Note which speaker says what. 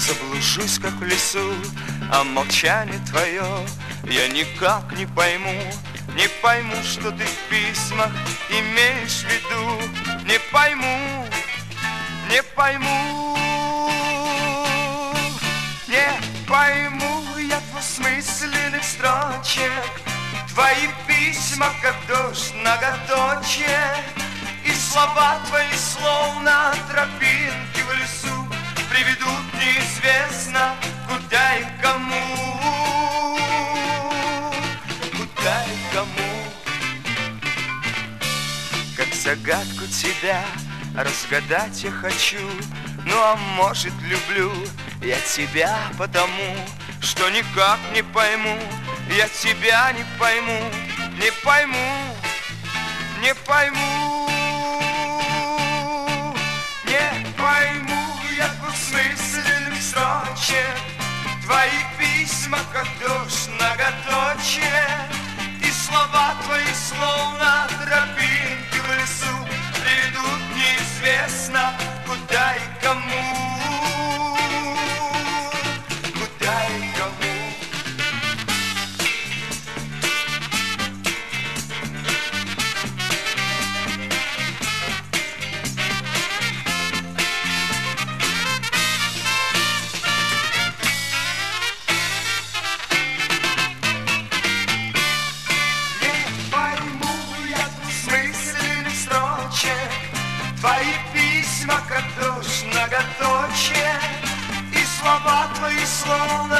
Speaker 1: заблужусь, как в лесу, а молчание твое я никак не пойму. Не пойму, что ты в письмах имеешь в виду. Не пойму, не пойму, не пойму я двусмысленных строчек. Твои письма, как дождь, многоточие, и слова твои, словно тропинки в лесу, приведут неизвестно куда и кому. Куда и кому. Как загадку тебя разгадать я хочу. Ну а может люблю я тебя потому, что никак не пойму. Я тебя не пойму, не пойму, не пойму, не пойму я двусмысленных строчек. Твои письма, как дождь, многоточие, и слова твои, словно тропинки в лесу, приведут неизвестно куда и кому. Куда и кому. Твои письма, как дождь, многоточие, и слова твои, словно